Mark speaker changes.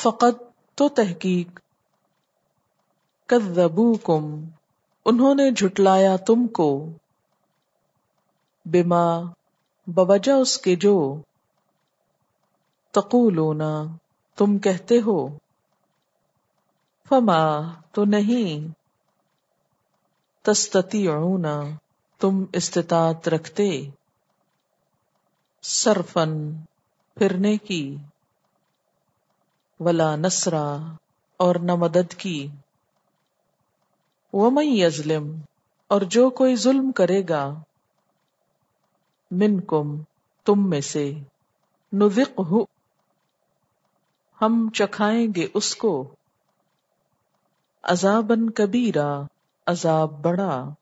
Speaker 1: फ़क़द तो तहकीक, कज़्ज़बूकुम उन्होंने झुटलाया तुमको, बिमा बवजह उसके जो, तक़ूलूना तुम कहते हो, फमा तो नहीं, तस्ततीऊना तुम इस्तिताअत रखते, सरफन फिरने की, वला नसरा और न मदद की, वमन यज़लिम और जो कोई जुल्म करेगा, मिनकुम तुम में से, नुज़िक़हु हम चखाएंगे उसको, अज़ाबन कबीरा अज़ाब बड़ा,